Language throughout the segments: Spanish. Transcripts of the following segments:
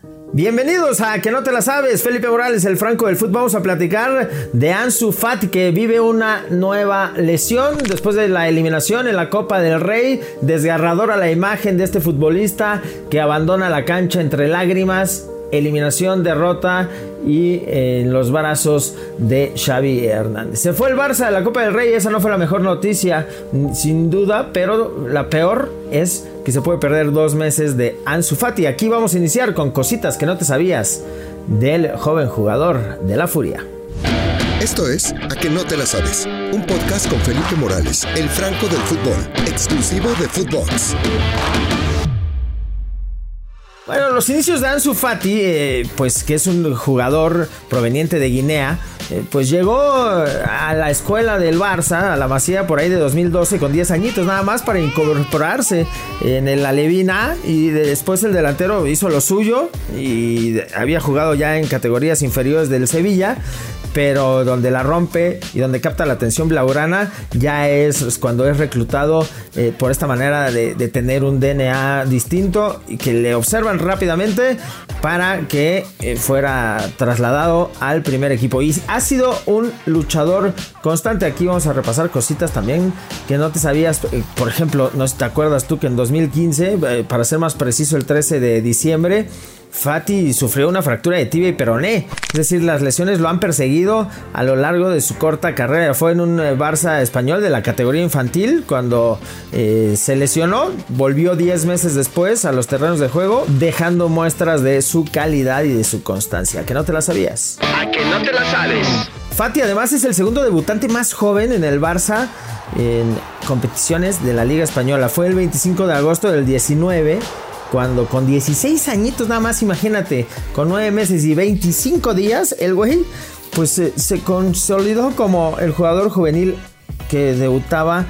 Bienvenidos a Que No Te La Sabes. Felipe Morales, el Franco del fútbol. Vamos a platicar de Ansu Fati, que vive una nueva lesión después de la eliminación en la Copa del Rey. Desgarradora la imagen de este futbolista que abandona la cancha entre lágrimas. Eliminación, derrota y en los brazos de Xavi Hernández. Se fue el Barça de la Copa del Rey. Esa no fue la mejor noticia, sin duda, pero la peor es que se puede perder 2 meses de Ansu Fati. Aquí vamos a iniciar con cositas que no te sabías del joven jugador de la Furia. Esto es A Que No Te La Sabes, un podcast con Felipe Morales, el Franco del fútbol, exclusivo de Footbox. Bueno, los inicios de Ansu Fati, pues que es un jugador proveniente de Guinea, pues llegó a la escuela del Barça, a la Masía, por ahí de 2012, con 10 añitos nada más para incorporarse en el Alevín A, y después el delantero hizo lo suyo y había jugado ya en categorías inferiores del Sevilla, pero donde la rompe y donde capta la atención blaugrana ya es cuando es reclutado por esta manera de tener un DNA distinto y que le observan rápidamente para que fuera trasladado al primer equipo. Y ha sido un luchador constante. Aquí vamos a repasar cositas también que no te sabías. Por ejemplo, no sé si te acuerdas tú que en 2015, para ser más preciso el 13 de diciembre, Fati sufrió una fractura de tibia y peroné. Es decir, las lesiones lo han perseguido a lo largo de su corta carrera. Fue en un Barça español de la categoría infantil cuando se lesionó. Volvió 10 meses después a los terrenos de juego, dejando muestras de su calidad y de su constancia. ¿Que no te la sabías? ¿A que no te la sabes? Fati además es el segundo debutante más joven en el Barça en competiciones de la Liga Española. Fue el 25 de agosto del 19, cuando con 16 añitos nada más, imagínate, con 9 meses y 25 días, el güey pues se consolidó como el jugador juvenil que debutaba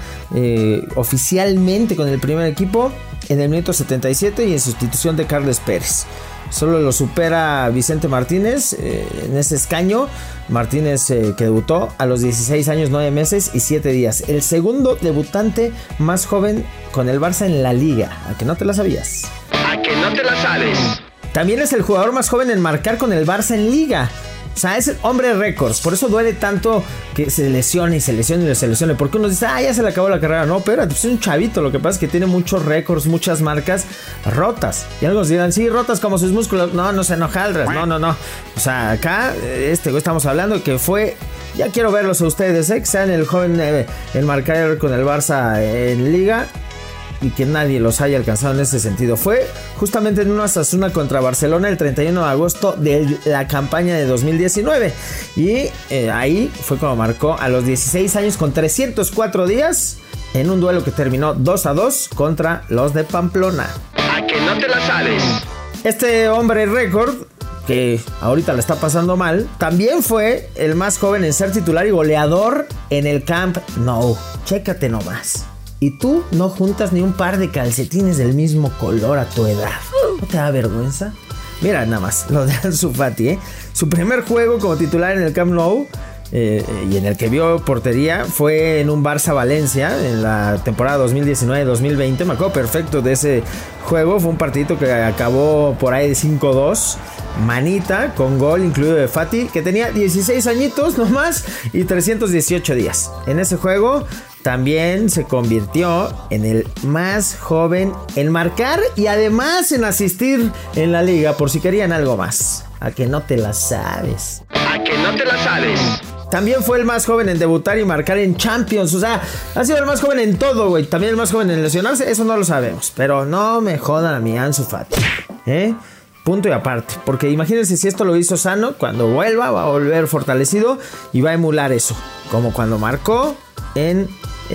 oficialmente con el primer equipo en el minuto 77 y en sustitución de Carles Pérez. Solo lo supera Vicente Martínez en ese escaño. Martínez que debutó a los 16 años, 9 meses y 7 días. El segundo debutante más joven con el Barça en la Liga. ¿A que no te la sabías? ¿A que no te la sabes? También es el jugador más joven en marcar con el Barça en Liga. O sea, es el hombre récords. Por eso duele tanto que se lesione y se lesione y se lesione. Porque uno dice, ya se le acabó la carrera. No, pero pues es un chavito. Lo que pasa es que tiene muchos récords, muchas marcas rotas. Y algunos dirán, sí, rotas como sus músculos. No se enojaldras. No. O sea, acá, estamos hablando que fue... Ya quiero verlos a ustedes, que sean el joven en marcar con el Barça en Liga y que nadie los haya alcanzado en ese sentido. Fue justamente en una Osasuna contra Barcelona el 31 de agosto de la campaña de 2019. Y ahí fue como marcó a los 16 años con 304 días en un duelo que terminó 2-2 contra los de Pamplona. ¿A que no te la sabes? Este hombre récord, que ahorita la está pasando mal, también fue el más joven en ser titular y goleador en el Camp Nou. Chécate nomás. Y tú no juntas ni un par de calcetines del mismo color a tu edad. ¿No te da vergüenza? Mira nada más lo de Ansu Fati, Su primer juego como titular en el Camp Nou y en el que vio portería fue en un Barça Valencia en la temporada 2019-2020. Me acuerdo perfecto de ese juego. Fue un partidito que acabó por ahí de 5-2. Manita con gol incluido de Fati, que tenía 16 añitos nomás y 318 días. En ese juego también se convirtió en el más joven en marcar y además en asistir en la liga, por si querían algo más. ¿A que no te la sabes? ¿A que no te la sabes? También fue el más joven en debutar y marcar en Champions. O sea, ha sido el más joven en todo, güey. También el más joven en lesionarse, eso no lo sabemos. Pero no me jodan a mi Ansu Fati, Punto y aparte. Porque imagínense si esto lo hizo sano, cuando vuelva va a volver fortalecido y va a emular eso. Como cuando marcó en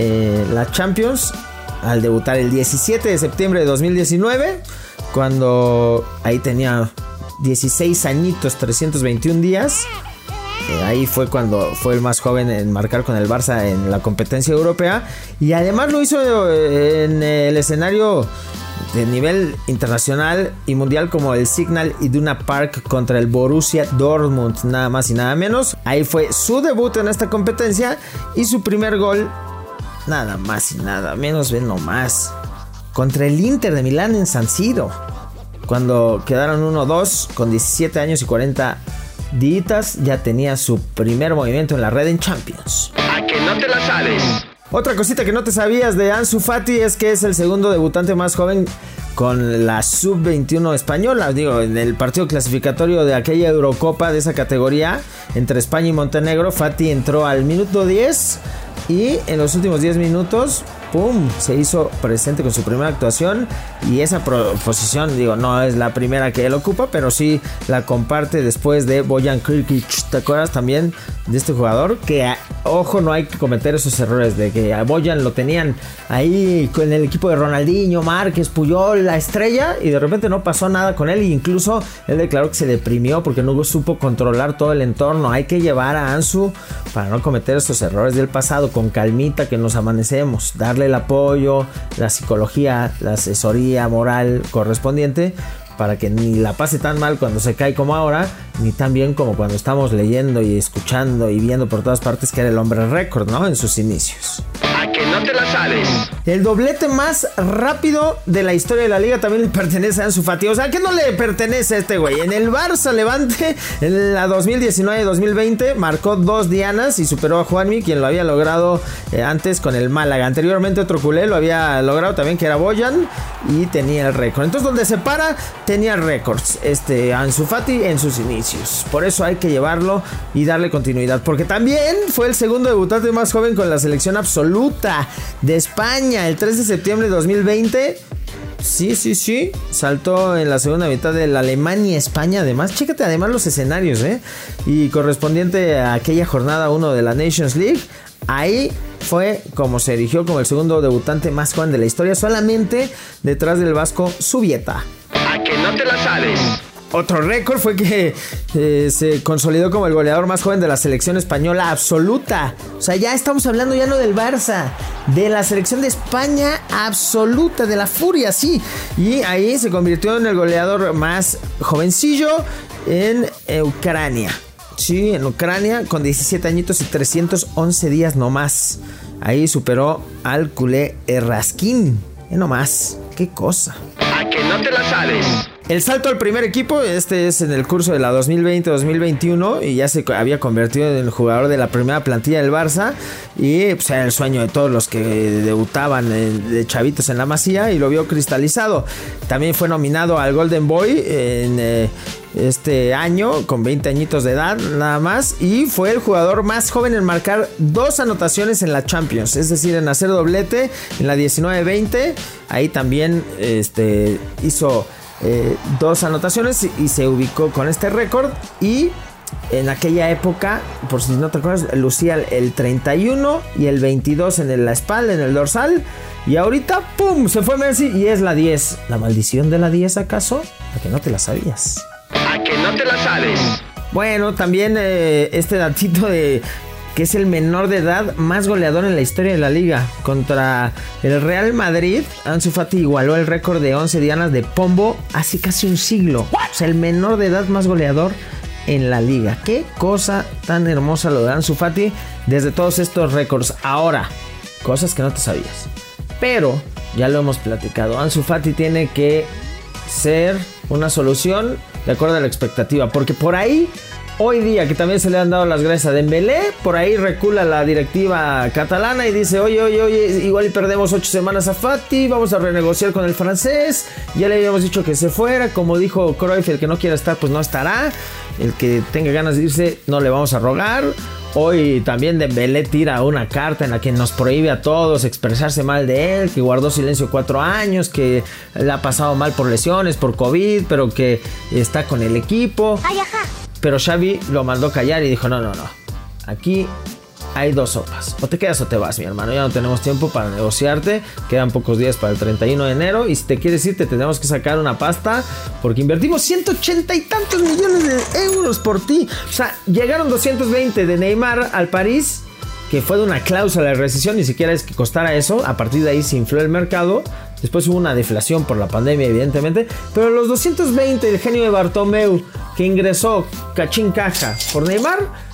la Champions al debutar el 17 de septiembre de 2019. Cuando ahí tenía 16 añitos, 321 días. Ahí fue cuando fue el más joven en marcar con el Barça en la competencia europea. Y además lo hizo en el escenario de nivel internacional y mundial como el Signal Iduna Park contra el Borussia Dortmund, nada más y nada menos. Ahí fue su debut en esta competencia y su primer gol, nada más y nada menos, ven nomás, contra el Inter de Milán en San Siro. cuando quedaron 1-2 con 17 años y 40 días, ya tenía su primer movimiento en la red en Champions. A que no te la sabes. Otra cosita que no te sabías de Ansu Fati es que es el segundo debutante más joven con la sub-21 española. Digo, en el partido clasificatorio de aquella Eurocopa de esa categoría entre España y Montenegro, Fati entró al minuto 10 y en los últimos 10 minutos, ¡pum!, se hizo presente con su primera actuación. Y esa posición, digo, no es la primera que él ocupa, pero sí la comparte después de Bojan Krkić. ¿Te acuerdas también de este jugador? Que, ojo, no hay que cometer esos errores de que a Bojan lo tenían ahí con el equipo de Ronaldinho, Márquez, Puyol, la estrella, y de repente no pasó nada con él. E incluso él declaró que se deprimió porque no supo controlar todo el entorno. Hay que llevar a Ansu para no cometer esos errores del pasado, con calmita, que nos amanecemos, darle el apoyo, la psicología, la asesoría moral correspondiente, para que ni la pase tan mal cuando se cae como ahora, ni tan bien como cuando estamos leyendo y escuchando y viendo por todas partes que era el hombre récord, ¿no?, en sus inicios. A que no te la sabes. El doblete más rápido de la historia de la liga también le pertenece a Ansu Fati. O sea, ¿qué no le pertenece a este güey? En el Barça Levante, en la 2019-2020, marcó 2 dianas y superó a Juanmi, quien lo había logrado antes con el Málaga. Anteriormente otro culé lo había logrado también, que era Bojan, y tenía el récord. Entonces, donde se para, tenía récords Ansu Fati en sus inicios. Por eso hay que llevarlo y darle continuidad, porque también fue el segundo debutante más joven con la selección absoluta de España. El 3 de septiembre de 2020, sí, saltó en la segunda mitad de la Alemania-España. Además, chécate además los escenarios, y correspondiente a aquella jornada 1 de la Nations League. Ahí fue como se erigió como el segundo debutante más joven de la historia, solamente detrás del vasco Zubieta. A que no te la sabes. Otro récord fue que se consolidó como el goleador más joven de la selección española absoluta. O sea, ya estamos hablando ya no del Barça, de la selección de España absoluta, de la furia, sí. Y ahí se convirtió en el goleador más jovencillo en Ucrania. Sí, en Ucrania, con 17 añitos y 311 días nomás. Ahí superó al culé Errasquín. Nomás, qué cosa. A que no te la sabes. El salto al primer equipo, es en el curso de la 2020-2021, y ya se había convertido en el jugador de la primera plantilla del Barça, y pues era el sueño de todos los que debutaban de chavitos en la Masía, y lo vio cristalizado. También fue nominado al Golden Boy en este año, con 20 añitos de edad nada más, y fue el jugador más joven en marcar 2 anotaciones en la Champions, es decir, en hacer doblete en la 19-20. Ahí también hizo 2 anotaciones y se ubicó con este récord. Y en aquella época, por si no te acuerdas, lucía el 31 y el 22 en la espalda, en el dorsal. Y ahorita, ¡pum!, se fue Messi y es la 10. ¿La maldición de la 10 acaso? ¿A que no te la sabías? A que no te la sabes. Bueno, también este datito de que es el menor de edad más goleador en la historia de la liga. Contra el Real Madrid, Ansu Fati igualó el récord de 11 dianas de Pombo hace casi un siglo. O sea, el menor de edad más goleador en la liga. Qué cosa tan hermosa lo de Ansu Fati desde todos estos récords. Ahora, cosas que no te sabías, pero ya lo hemos platicado. Ansu Fati tiene que ser una solución de acuerdo a la expectativa, porque por ahí hoy día, que también se le han dado las gracias a Dembélé, por ahí recula la directiva catalana y dice, oye, igual y perdemos 8 semanas a Fati, vamos a renegociar con el francés, ya le habíamos dicho que se fuera, como dijo Cruyff, el que no quiera estar pues no estará, el que tenga ganas de irse no le vamos a rogar. Hoy también Dembélé tira una carta en la que nos prohíbe a todos expresarse mal de él, que guardó silencio 4 años, que le ha pasado mal por lesiones, por COVID, pero que está con el equipo. Ay, ajá. Pero Xavi lo mandó callar y dijo, no, aquí hay 2 sopas, o te quedas o te vas, mi hermano, ya no tenemos tiempo para negociarte, quedan pocos días para el 31 de enero, y si te quieres ir te tenemos que sacar una pasta, porque invertimos 180 y tantos millones de euros por ti. O sea, llegaron 220 de Neymar al París, que fue de una cláusula de rescisión, ni siquiera es que costara eso, a partir de ahí se infló el mercado. Después hubo una deflación por la pandemia, evidentemente, pero los 220 del genio de Bartomeu, que ingresó cachín caja por Neymar,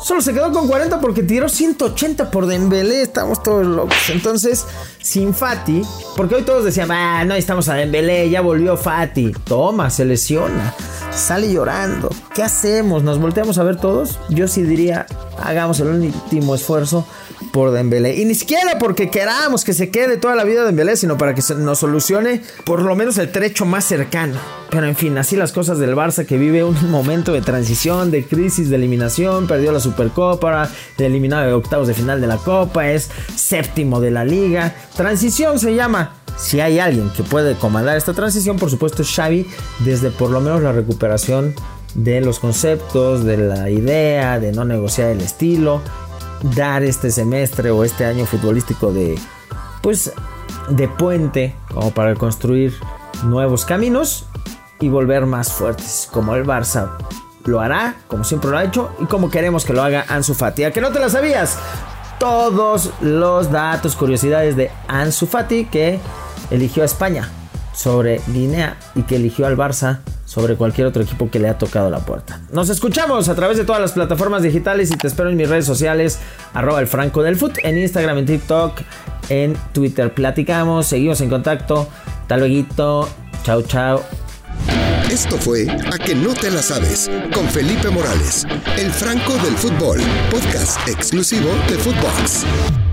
Solo se quedó con 40 porque tiró 180 por Dembélé. Estamos todos locos. Entonces, sin Fati, porque hoy todos decían, no estamos a Dembélé, ya volvió Fati. Toma, se lesiona, sale llorando. ¿Qué hacemos? ¿Nos volteamos a ver todos? Yo sí diría, hagamos el último esfuerzo por Dembélé. Y ni siquiera porque queramos que se quede toda la vida Dembélé, sino para que nos solucione por lo menos el trecho más cercano. Pero en fin, así las cosas del Barça, que vive un momento de transición, de crisis, de eliminación. Perdió la Supercopa, eliminado de octavos de final de la Copa, es séptimo de la Liga. Transición se llama. Si hay alguien que puede comandar esta transición, por supuesto es Xavi, desde por lo menos la recuperación de los conceptos, de la idea, de no negociar el estilo, dar este semestre o este año futbolístico de puente, como para construir nuevos caminos y volver más fuertes, como el Barça lo hará, como siempre lo ha hecho y como queremos que lo haga Ansu Fati. ¿A que no te la sabías? Todos los datos, curiosidades de Ansu Fati, que eligió a España sobre Guinea y que eligió al Barça sobre cualquier otro equipo que le ha tocado la puerta. Nos escuchamos a través de todas las plataformas digitales y te espero en mis redes sociales, @elfrancodelfut, en Instagram, en TikTok, en Twitter. Platicamos, seguimos en contacto. Hasta luego. Chao, chao. Esto fue A que no te la sabes, con Felipe Morales, el Franco del Fútbol, podcast exclusivo de Footbox.